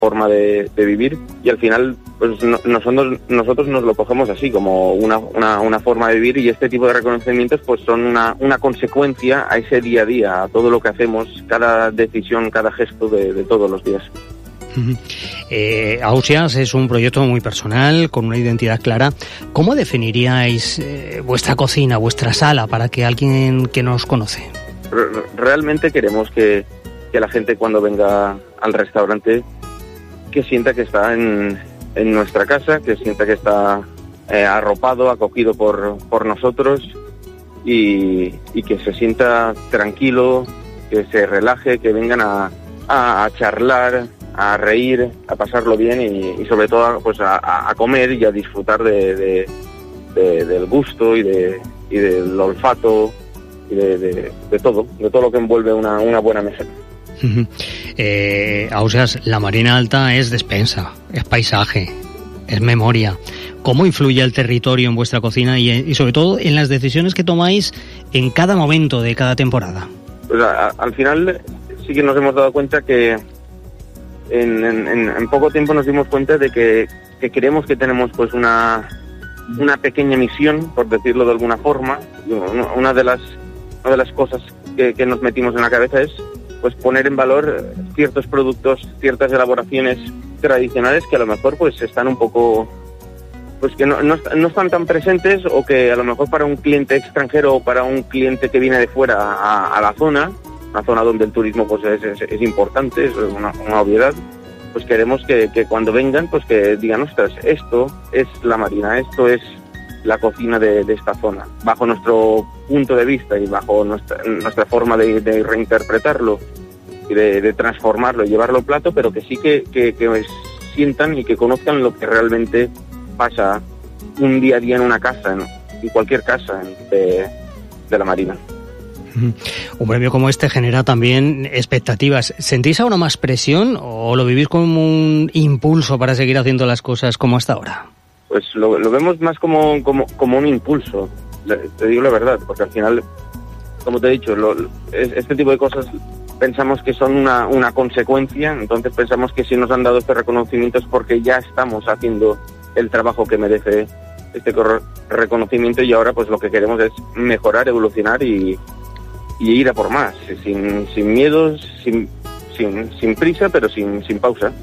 forma de vivir, y al final pues nosotros nos lo cogemos así, como una forma de vivir, y este tipo de reconocimientos pues son una consecuencia a ese día a día, a todo lo que hacemos, cada decisión, cada gesto de todos los días. Ausias es un proyecto muy personal, con una identidad clara. ¿Cómo definiríais vuestra cocina, vuestra sala, para que alguien que nos conoce? Realmente queremos que la gente cuando venga al restaurante que sienta que está en nuestra casa, que sienta que está arropado, acogido por nosotros, y que se sienta tranquilo, que se relaje, que vengan a charlar, a reír, a pasarlo bien y sobre todo pues a comer y a disfrutar del gusto y del olfato y de todo lo que envuelve una buena mesa. Ausias, la Marina Alta es despensa, es paisaje, es memoria. ¿Cómo influye el territorio en vuestra cocina y sobre todo en las decisiones que tomáis en cada momento de cada temporada? Pues al final sí que nos hemos dado cuenta que en poco tiempo nos dimos cuenta de que creemos que tenemos pues una pequeña misión, por decirlo de alguna forma. Una de las cosas que nos metimos en la cabeza es pues poner en valor ciertos productos, ciertas elaboraciones tradicionales que a lo mejor pues están un poco, pues que no están tan presentes, o que a lo mejor para un cliente extranjero o para un cliente que viene de fuera a la zona, una zona donde el turismo pues es importante, es una obviedad, pues queremos que cuando vengan pues que digan, ostras, esto es la Marina, esto es la cocina de esta zona, bajo nuestro punto de vista y bajo nuestra forma de reinterpretarlo y de transformarlo y llevarlo al plato, pero que sí que sientan y que conozcan lo que realmente pasa un día a día en una casa, en cualquier casa de la Marina. Un premio como este genera también expectativas. ¿Sentís ahora más presión o lo vivís como un impulso para seguir haciendo las cosas como hasta ahora? Pues lo vemos más como un impulso, te digo la verdad, porque al final, como te he dicho, este tipo de cosas pensamos que son una consecuencia, entonces pensamos que si nos han dado este reconocimiento es porque ya estamos haciendo el trabajo que merece este reconocimiento, y ahora pues lo que queremos es mejorar, evolucionar y ir a por más, sin miedos, sin prisa, pero sin pausa.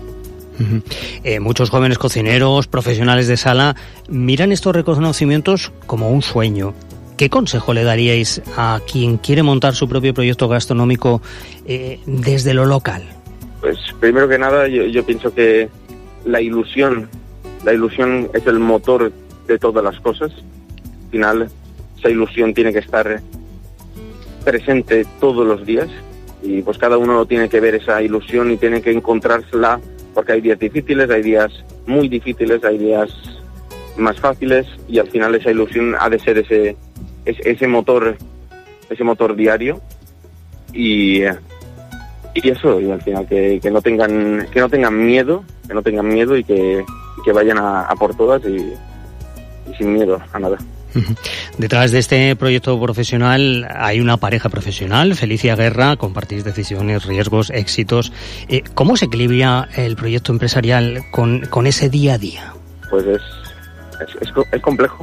Muchos jóvenes cocineros, profesionales de sala, miran estos reconocimientos como un sueño. ¿Qué consejo le daríais a quien quiere montar su propio proyecto gastronómico desde lo local? Pues primero que nada yo pienso que la ilusión es el motor de todas las cosas. Al final esa ilusión tiene que estar presente todos los días, y pues cada uno tiene que ver esa ilusión y tiene que encontrársela, porque hay días difíciles, hay días muy difíciles, hay días más fáciles, y al final esa ilusión ha de ser ese motor diario, y eso, y al final que no tengan miedo y que vayan a por todas y sin miedo a nada. Detrás de este proyecto profesional hay una pareja profesional, Felicia Guerra, compartís decisiones, riesgos, éxitos. ¿Cómo se equilibra el proyecto empresarial con ese día a día? Pues es complejo.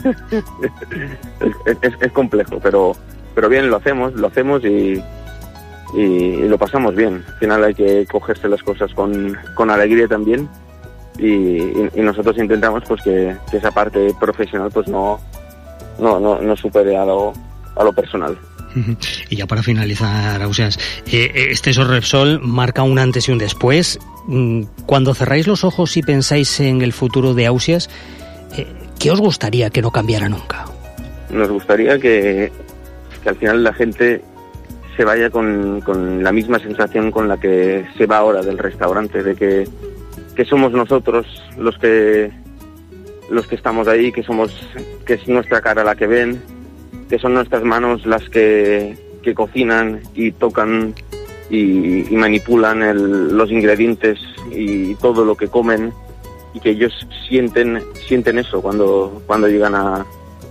es complejo, pero bien, lo hacemos y lo pasamos bien. Al final hay que cogerse las cosas con alegría también, y nosotros intentamos pues que esa parte profesional pues no supere a lo personal. Y ya para finalizar, Ausias, este Repsol marca un antes y un después. Cuando cerráis los ojos y pensáis en el futuro de Ausias, ¿qué os gustaría que no cambiara nunca? Nos gustaría que al final la gente se vaya con la misma sensación con la que se va ahora del restaurante, de que somos nosotros los que estamos ahí, que es nuestra cara la que ven, que son nuestras manos las que cocinan y tocan y manipulan los ingredientes y todo lo que comen, y que ellos sienten eso cuando llegan a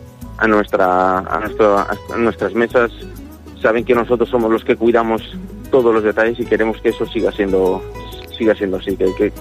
nuestras mesas. Saben que nosotros somos los que cuidamos todos los detalles y queremos que eso siga siendo siga siendo así, que